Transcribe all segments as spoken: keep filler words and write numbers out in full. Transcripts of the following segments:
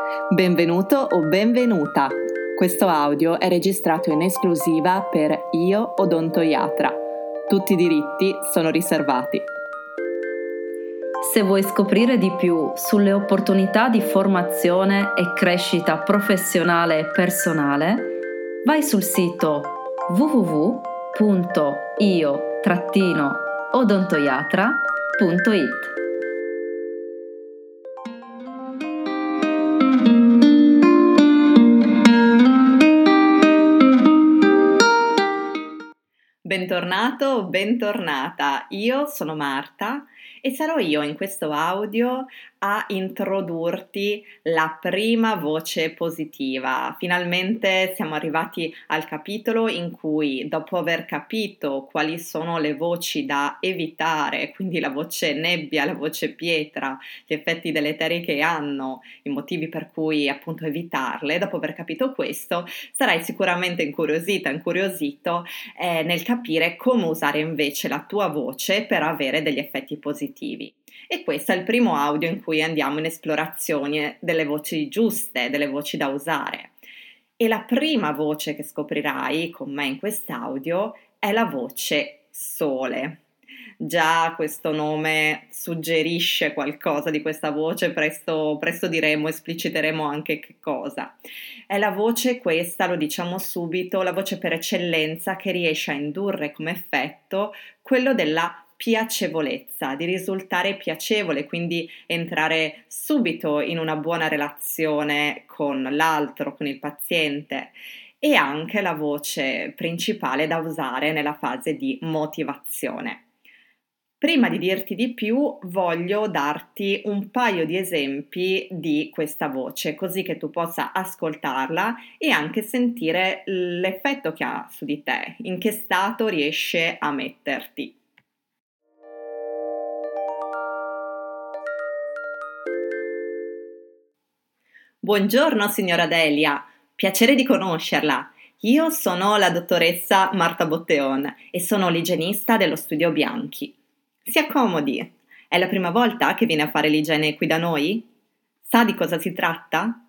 Benvenuto o benvenuta. Questo audio è registrato in esclusiva per Io Odontoiatra. Tutti i diritti sono riservati. Se vuoi scoprire di più sulle opportunità di formazione e crescita professionale e personale, vai sul sito w w w punto io odontoiatra punto i t. Bentornato o bentornata, io sono Marta e sarò io in questo audio a introdurti la prima voce positiva. Finalmente siamo arrivati al capitolo in cui, dopo aver capito quali sono le voci da evitare, quindi la voce nebbia, la voce pietra, gli effetti deleteri che hanno, i motivi per cui appunto evitarle, dopo aver capito questo, sarai sicuramente incuriosita, incuriosito eh, nel capire come usare invece la tua voce per avere degli effetti positivi. E questo è il primo audio in cui andiamo in esplorazione delle voci giuste, delle voci da usare. E la prima voce che scoprirai con me in quest'audio è la voce sole. Già questo nome suggerisce qualcosa di questa voce, presto, presto diremo, espliciteremo anche che cosa. È la voce questa, lo diciamo subito, la voce per eccellenza che riesce a indurre come effetto quello della piacevolezza, di risultare piacevole, quindi entrare subito in una buona relazione con l'altro, con il paziente, e anche la voce principale da usare nella fase di motivazione. Prima di dirti di più, voglio darti un paio di esempi di questa voce, così che tu possa ascoltarla e anche sentire l'effetto che ha su di te, in che stato riesce a metterti. Buongiorno signora Delia, piacere di conoscerla. Io sono la dottoressa Marta Botteon e sono l'igienista dello Studio Bianchi. Si accomodi, è la prima volta che viene a fare l'igiene qui da noi? Sa di cosa si tratta?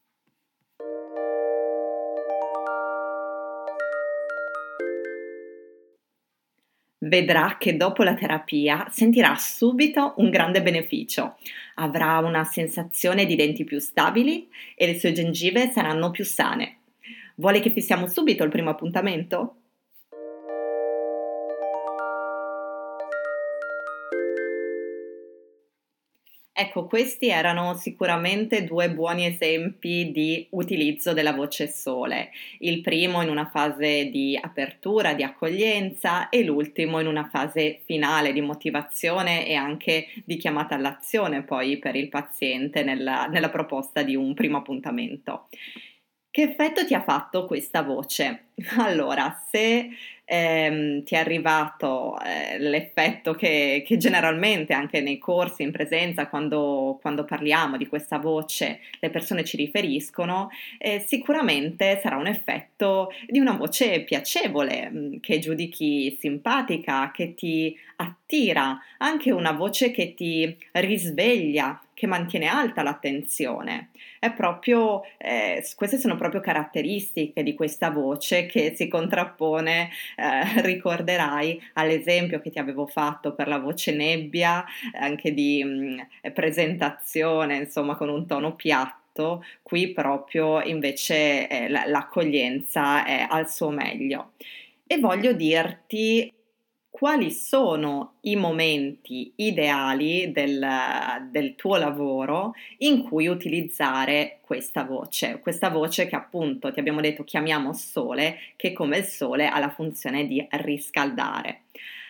Vedrà che dopo la terapia sentirà subito un grande beneficio. Avrà una sensazione di denti più stabili e le sue gengive saranno più sane. Vuole che fissiamo subito il primo appuntamento? Ecco, questi erano sicuramente due buoni esempi di utilizzo della voce sole. Il primo in una fase di apertura, di accoglienza, e l'ultimo in una fase finale di motivazione e anche di chiamata all'azione poi per il paziente nella, nella proposta di un primo appuntamento. Che effetto ti ha fatto questa voce? Allora, se ehm, ti è arrivato eh, l'effetto che, che generalmente anche nei corsi in presenza, quando, quando parliamo di questa voce, le persone ci riferiscono, eh, sicuramente sarà un effetto di una voce piacevole, mh, che giudichi simpatica, che ti attira, anche una voce che ti risveglia, che mantiene alta l'attenzione. È proprio, eh, queste sono proprio caratteristiche di questa voce che si contrappone, eh, ricorderai, all'esempio che ti avevo fatto per la voce nebbia, anche di mh, presentazione, insomma, con un tono piatto. Qui proprio invece eh, l'accoglienza è al suo meglio. E voglio dirti quali sono i momenti ideali del, del tuo lavoro in cui utilizzare questa voce, questa voce che appunto ti abbiamo detto chiamiamo sole, che come il sole ha la funzione di riscaldare.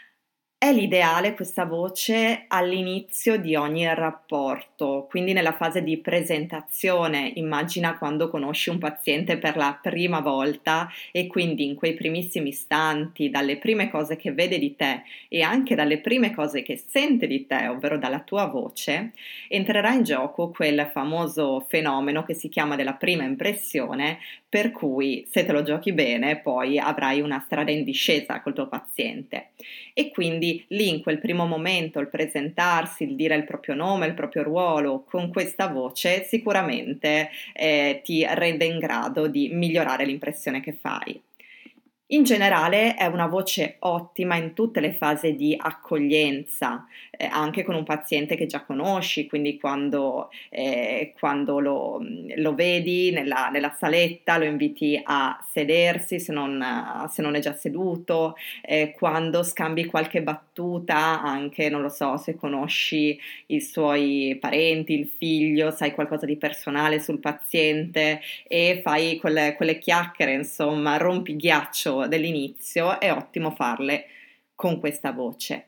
È l'ideale questa voce all'inizio di ogni rapporto, quindi nella fase di presentazione. Immagina quando conosci un paziente per la prima volta e quindi in quei primissimi istanti, dalle prime cose che vede di te e anche dalle prime cose che sente di te, ovvero dalla tua voce, entrerà in gioco quel famoso fenomeno che si chiama della prima impressione, per cui se te lo giochi bene poi avrai una strada in discesa col tuo paziente. E quindi quindi lì in quel primo momento il presentarsi, il dire il proprio nome, il proprio ruolo con questa voce sicuramente eh, ti rende in grado di migliorare l'impressione che fai. In generale è una voce ottima in tutte le fasi di accoglienza, eh, anche con un paziente che già conosci, quindi quando, eh, quando lo, lo vedi nella, nella saletta, lo inviti a sedersi se non, se non è già seduto, eh, quando scambi qualche battuta, anche non lo so, se conosci i suoi parenti, il figlio, sai qualcosa di personale sul paziente e fai quelle, quelle chiacchiere, insomma, rompi ghiaccio dell'inizio, è ottimo farle con questa voce.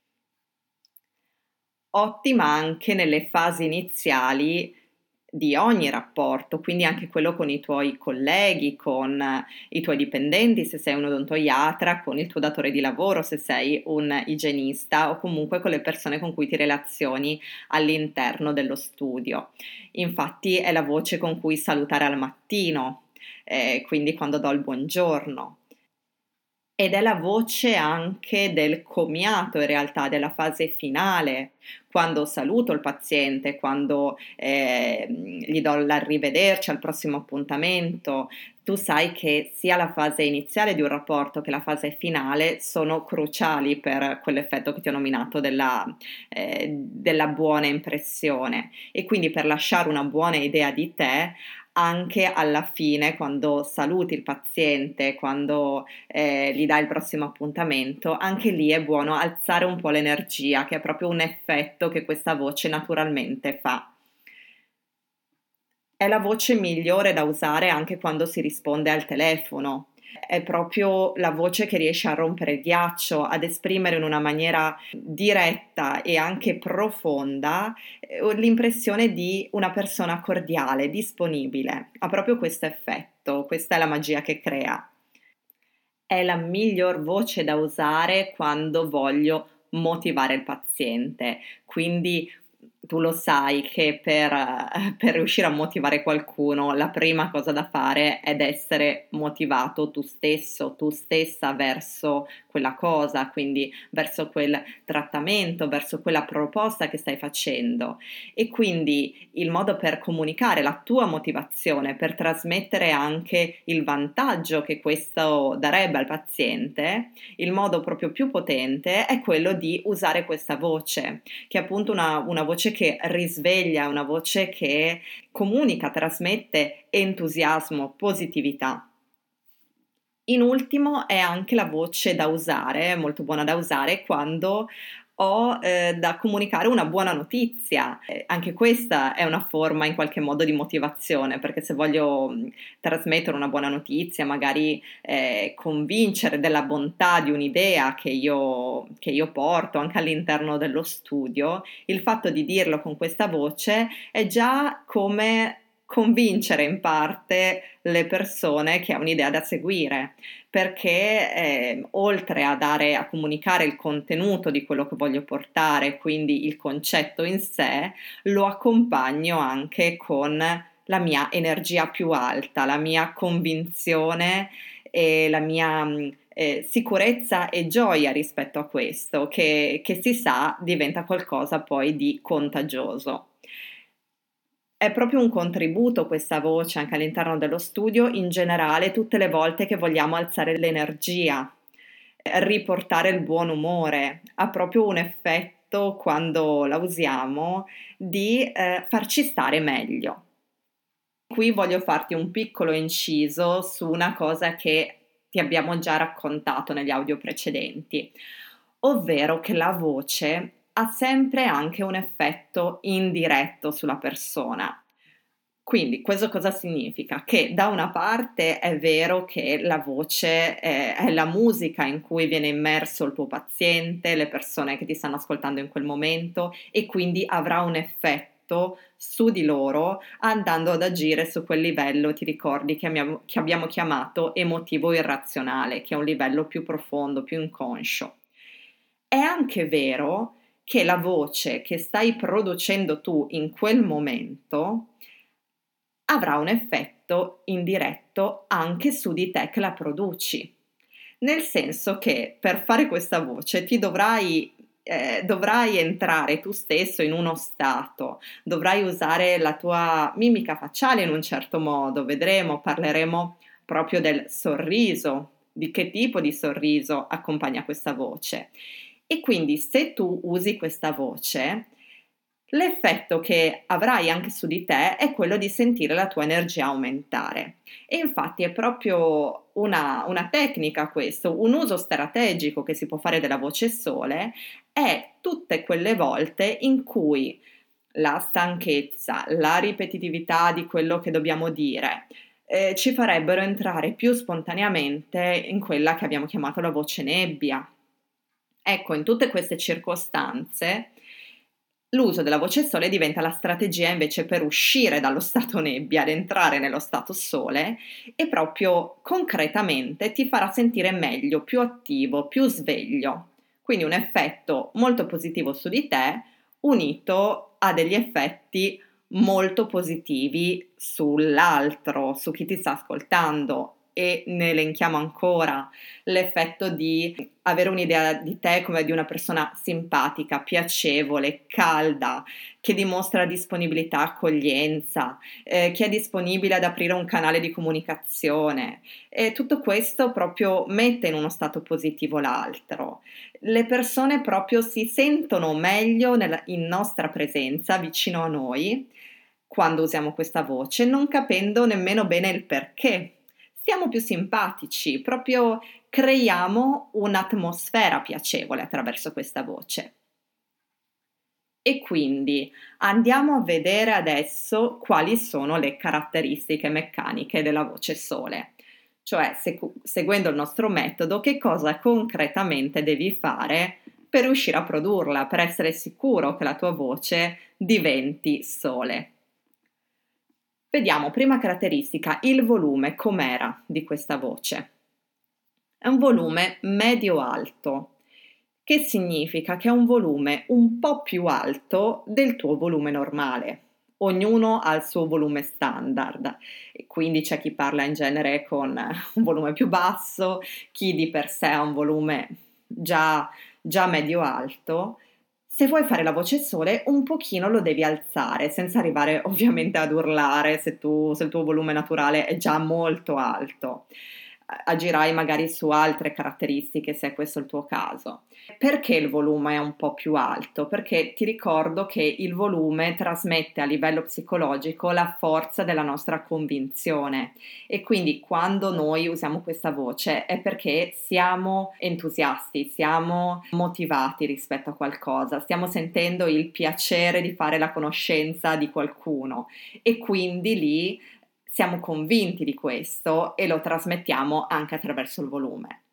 Ottima anche nelle fasi iniziali di ogni rapporto, quindi anche quello con i tuoi colleghi, con i tuoi dipendenti, se sei un odontoiatra, con il tuo datore di lavoro, se sei un igienista o comunque con le persone con cui ti relazioni all'interno dello studio. Infatti è la voce con cui salutare al mattino, eh, quindi quando do il buongiorno. Ed è la voce anche del commiato in realtà, della fase finale, quando saluto il paziente, quando eh, gli do l'arrivederci al prossimo appuntamento. Tu sai che sia la fase iniziale di un rapporto che la fase finale sono cruciali per quell'effetto che ti ho nominato della, eh, della buona impressione e quindi per lasciare una buona idea di te anche alla fine, quando saluti il paziente, quando eh, gli dai il prossimo appuntamento, anche lì è buono alzare un po' l'energia, che è proprio un effetto che questa voce naturalmente fa. È la voce migliore da usare anche quando si risponde al telefono. È proprio la voce che riesce a rompere il ghiaccio, ad esprimere in una maniera diretta e anche profonda eh, l'impressione di una persona cordiale, disponibile. Ha proprio questo effetto, questa è la magia che crea. È la miglior voce da usare quando voglio motivare il paziente, quindi tu lo sai che per, eh, per riuscire a motivare qualcuno la prima cosa da fare è essere motivato tu stesso, tu stessa verso quella cosa, quindi verso quel trattamento, verso quella proposta che stai facendo e quindi il modo per comunicare la tua motivazione, per trasmettere anche il vantaggio che questo darebbe al paziente, il modo proprio più potente è quello di usare questa voce, che è appunto una, una voce che risveglia, una voce che comunica, trasmette entusiasmo, positività. In ultimo è anche la voce da usare, molto buona da usare quando ho eh, da comunicare una buona notizia. Eh, anche questa è una forma in qualche modo di motivazione, perché se voglio mh, trasmettere una buona notizia, magari eh, convincere della bontà di un'idea che io, che io porto anche all'interno dello studio, il fatto di dirlo con questa voce è già come convincere in parte le persone che è un'idea da seguire, perché eh, oltre a dare a comunicare il contenuto di quello che voglio portare, quindi il concetto in sé, lo accompagno anche con la mia energia più alta, la mia convinzione e la mia mh, eh, sicurezza e gioia rispetto a questo, che, che si sa diventa qualcosa poi di contagioso. È proprio un contributo questa voce anche all'interno dello studio, in generale tutte le volte che vogliamo alzare l'energia, eh, riportare il buon umore, ha proprio un effetto quando la usiamo di eh, farci stare meglio. Qui voglio farti un piccolo inciso su una cosa che ti abbiamo già raccontato negli audio precedenti, ovvero che la voce ha sempre anche un effetto indiretto sulla persona. Quindi questo cosa significa? Che da una parte è vero che la voce è, è la musica in cui viene immerso il tuo paziente, le persone che ti stanno ascoltando in quel momento e quindi avrà un effetto su di loro andando ad agire su quel livello, ti ricordi, che abbiamo, che abbiamo chiamato emotivo irrazionale, che è un livello più profondo, più inconscio. È anche vero che la voce che stai producendo tu in quel momento avrà un effetto indiretto anche su di te che la produci. Nel senso che per fare questa voce ti dovrai eh, dovrai entrare tu stesso in uno stato, dovrai usare la tua mimica facciale in un certo modo, vedremo, parleremo proprio del sorriso, di che tipo di sorriso accompagna questa voce. E quindi se tu usi questa voce, l'effetto che avrai anche su di te è quello di sentire la tua energia aumentare. E infatti è proprio una, una tecnica questo, un uso strategico che si può fare della voce sole è tutte quelle volte in cui la stanchezza, la ripetitività di quello che dobbiamo dire, eh, ci farebbero entrare più spontaneamente in quella che abbiamo chiamato la voce nebbia. Ecco, in tutte queste circostanze l'uso della voce sole diventa la strategia invece per uscire dallo stato nebbia ed entrare nello stato sole e proprio concretamente ti farà sentire meglio, più attivo, più sveglio. Quindi un effetto molto positivo su di te unito a degli effetti molto positivi sull'altro, su chi ti sta ascoltando. E ne elenchiamo ancora l'effetto di avere un'idea di te come di una persona simpatica, piacevole, calda, che dimostra disponibilità, accoglienza, eh, che è disponibile ad aprire un canale di comunicazione. E tutto questo proprio mette in uno stato positivo l'altro. Le persone proprio si sentono meglio nella, in nostra presenza, vicino a noi, quando usiamo questa voce, non capendo nemmeno bene il perché. Stiamo più simpatici, proprio creiamo un'atmosfera piacevole attraverso questa voce. E quindi andiamo a vedere adesso quali sono le caratteristiche meccaniche della voce sole. Cioè, segu- seguendo il nostro metodo, che cosa concretamente devi fare per riuscire a produrla, per essere sicuro che la tua voce diventi sole. Vediamo, prima caratteristica, il volume com'era di questa voce. È un volume medio-alto, che significa che è un volume un po' più alto del tuo volume normale. Ognuno ha il suo volume standard e quindi c'è chi parla in genere con un volume più basso, chi di per sé ha un volume già, già medio-alto. Se vuoi fare la voce sole, un pochino lo devi alzare, senza arrivare ovviamente ad urlare se, tu, se il tuo volume naturale è già molto alto. Agirai magari su altre caratteristiche se è questo il tuo caso. Perché il volume è un po' più alto? Perché ti ricordo che il volume trasmette a livello psicologico la forza della nostra convinzione e quindi quando noi usiamo questa voce è perché siamo entusiasti, siamo motivati rispetto a qualcosa, stiamo sentendo il piacere di fare la conoscenza di qualcuno e quindi lì siamo convinti di questo e lo trasmettiamo anche attraverso il volume.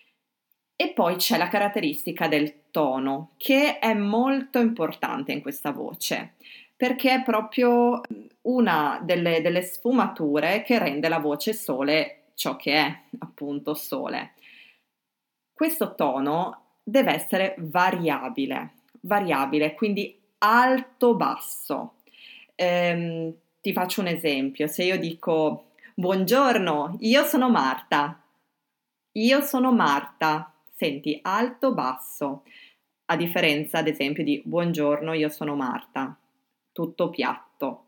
E poi c'è la caratteristica del tono, che è molto importante in questa voce, perché è proprio una delle, delle sfumature che rende la voce sole ciò che è, appunto, sole. Questo tono deve essere variabile, variabile, quindi alto-basso. Ehm, ti faccio un esempio, se io dico buongiorno, io sono Marta, io sono Marta, senti alto basso, a differenza ad esempio di buongiorno, io sono Marta, tutto piatto.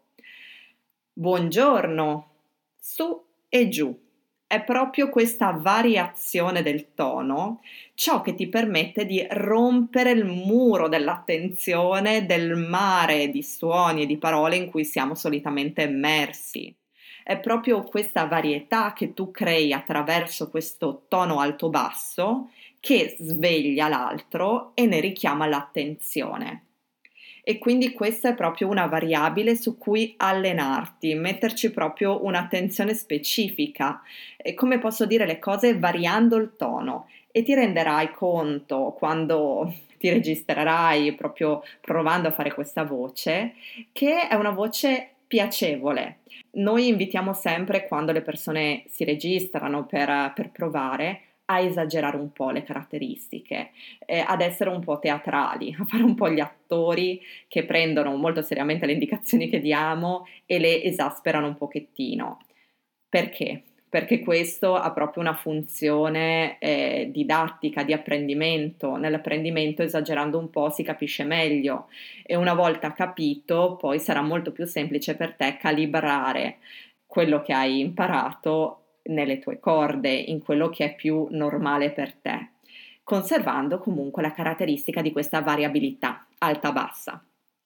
Buongiorno, su e giù. È proprio questa variazione del tono ciò che ti permette di rompere il muro dell'attenzione del mare di suoni e di parole in cui siamo solitamente immersi. È proprio questa varietà che tu crei attraverso questo tono alto-basso che sveglia l'altro e ne richiama l'attenzione. E quindi questa è proprio una variabile su cui allenarti, metterci proprio un'attenzione specifica, e come posso dire le cose variando il tono e ti renderai conto quando ti registrerai proprio provando a fare questa voce che è una voce piacevole. Noi invitiamo sempre quando le persone si registrano per, per provare a esagerare un po' le caratteristiche, eh, ad essere un po' teatrali, a fare un po' gli attori che prendono molto seriamente le indicazioni che diamo e le esasperano un pochettino. Perché? perché questo ha proprio una funzione eh, didattica, di apprendimento. Nell'apprendimento, esagerando un po', si capisce meglio e una volta capito poi sarà molto più semplice per te calibrare quello che hai imparato nelle tue corde, in quello che è più normale per te, conservando comunque la caratteristica di questa variabilità alta-bassa.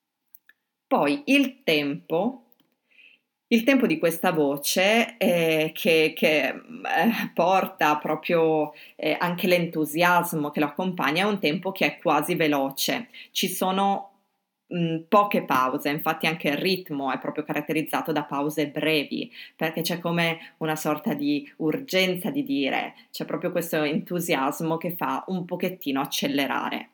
Poi il tempo. Il tempo di questa voce, ehm, che che, mhmm, ehm, porta proprio, ehm, anche l'entusiasmo che lo accompagna, è un tempo che è quasi veloce. Ci sono, mhmm, poche pause, infatti anche il ritmo è proprio caratterizzato da pause brevi, perché c'è come una sorta di urgenza di dire, c'è proprio questo entusiasmo che fa un pochettino accelerare.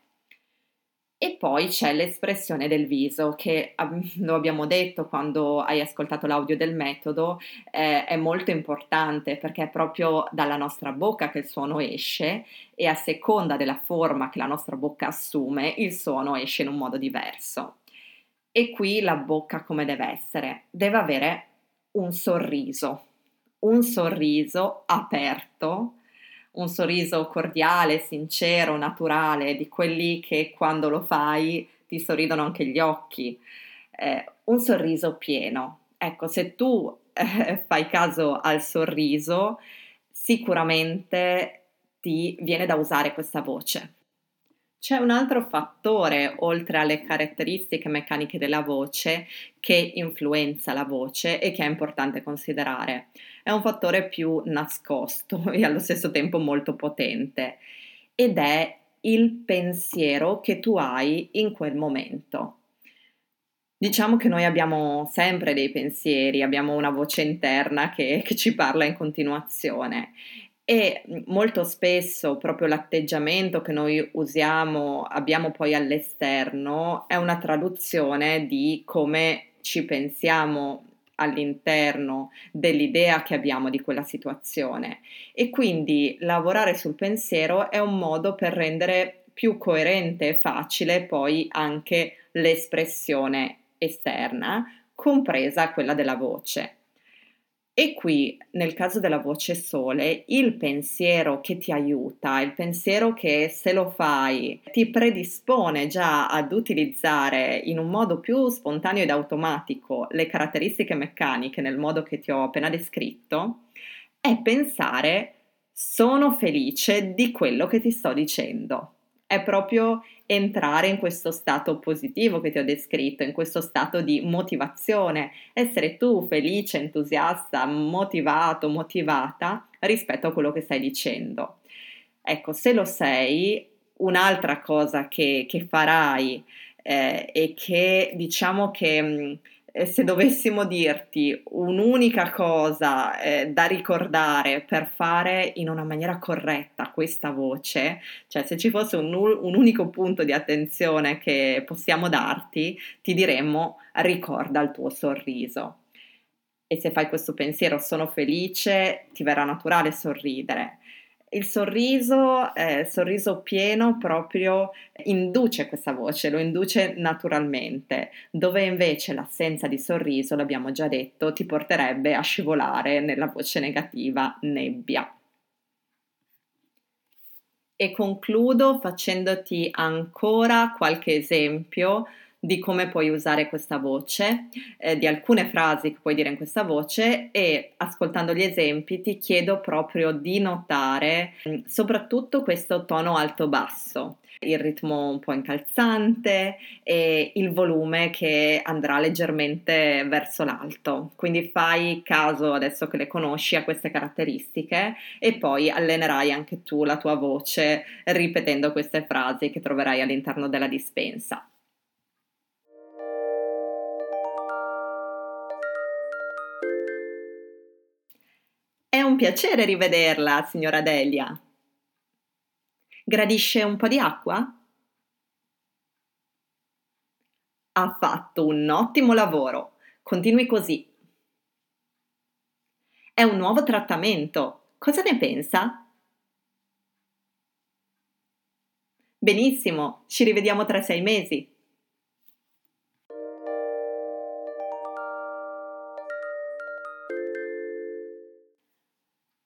E poi c'è l'espressione del viso che, ab lo abbiamo detto quando hai ascoltato l'audio del metodo, ehm, è molto importante perché è proprio dalla nostra bocca che il suono esce e a seconda della forma che la nostra bocca assume, il suono esce in un modo diverso. E qui la bocca come deve essere? Deve avere un sorriso, un sorriso aperto, un sorriso cordiale, sincero, naturale, di quelli che quando lo fai ti sorridono anche gli occhi, ehm, un sorriso pieno. Ecco, se tu, eh, fai caso al sorriso, sicuramente ti viene da usare questa voce. C'è un altro fattore, oltre alle caratteristiche meccaniche della voce, che influenza la voce e che è importante considerare. È un fattore più nascosto e allo stesso tempo molto potente, ed è il pensiero che tu hai in quel momento. Diciamo che noi abbiamo sempre dei pensieri, abbiamo una voce interna che che ci parla in continuazione e, mhmm, molto spesso proprio l'atteggiamento che noi usiamo abbiamo poi all'esterno è una traduzione di come ci pensiamo all'interno dell'idea che abbiamo di quella situazione e quindi lavorare sul pensiero è un modo per rendere più coerente e facile poi anche l'espressione esterna, compresa quella della voce. E qui, nel caso della voce sole, il pensiero che ti aiuta, il pensiero che se lo fai ti predispone già ad utilizzare in un modo più spontaneo ed automatico le caratteristiche meccaniche nel modo che ti ho appena descritto, è pensare: "Sono felice di quello che ti sto dicendo". È proprio entrare in questo stato positivo che ti ho descritto, in questo stato di motivazione, essere tu felice, entusiasta, motivato, motivata rispetto a quello che stai dicendo. Ecco, se lo sei, un'altra cosa che che farai, ehm, e che diciamo che, mhmm, ehm, se dovessimo dirti un'unica cosa, ehm, da ricordare per fare in una maniera corretta questa voce, cioè se ci fosse un u un unico punto di attenzione che possiamo darti, ti diremmo: ricorda il tuo sorriso. E se fai questo pensiero: "Sono felice", ti verrà naturale sorridere. Il sorriso, ehm, sorriso pieno proprio induce questa voce, lo induce naturalmente, dove invece l'assenza di sorriso, l'abbiamo già detto, ti porterebbe a scivolare nella voce negativa nebbia. E concludo facendoti ancora qualche esempio di come puoi usare questa voce, ehm, di alcune frasi che puoi dire in questa voce e ascoltando gli esempi ti chiedo proprio di notare, mhmm, soprattutto questo tono alto-basso, il ritmo un po' incalzante e il volume che andrà leggermente verso l'alto. Quindi fai caso, adesso che le conosci, a queste caratteristiche e poi allenerai anche tu la tua voce ripetendo queste frasi che troverai all'interno della dispensa. È un piacere rivederla, signora Delia. Gradisce un po' di acqua? Ha fatto un ottimo lavoro. Continui così. È un nuovo trattamento. Cosa ne pensa? Benissimo, ci rivediamo tra sei mesi.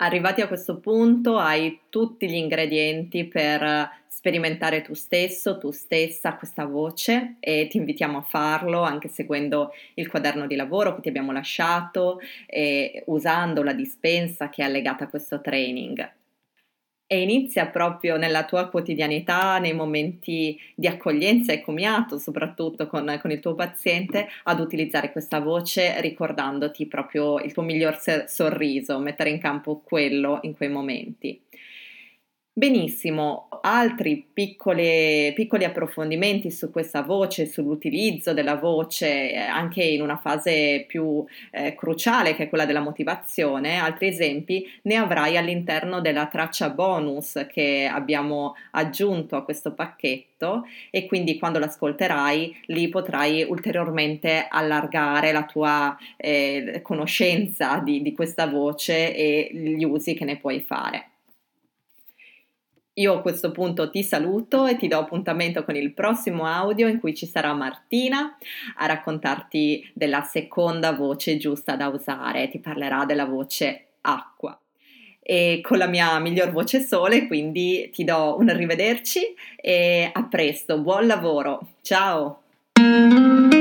Arrivati a questo punto hai tutti gli ingredienti per sperimentare tu stesso, tu stessa questa voce e ti invitiamo a farlo anche seguendo il quaderno di lavoro che ti abbiamo lasciato e usando la dispensa che è allegata a questo training. E inizia proprio nella tua quotidianità, nei momenti di accoglienza e commiato, soprattutto con, con il tuo paziente, ad utilizzare questa voce ricordandoti proprio il tuo miglior se- sorriso, mettere in campo quello in quei momenti. Benissimo, altri piccole- piccoli approfondimenti su questa voce, sull'utilizzo della voce, eh, anche in una fase più eh, cruciale che è quella della motivazione, altri esempi ne avrai all'interno della traccia bonus che abbiamo aggiunto a questo pacchetto e quindi quando l'ascolterai lì potrai ulteriormente allargare la tua eh, conoscenza di, di questa voce e gli usi che ne puoi fare. Io a questo punto ti saluto e ti do appuntamento con il prossimo audio in cui ci sarà Martina a raccontarti della seconda voce giusta da usare, ti parlerà della voce acqua. E con la mia miglior voce sole, quindi ti do un arrivederci e a presto, buon lavoro, ciao!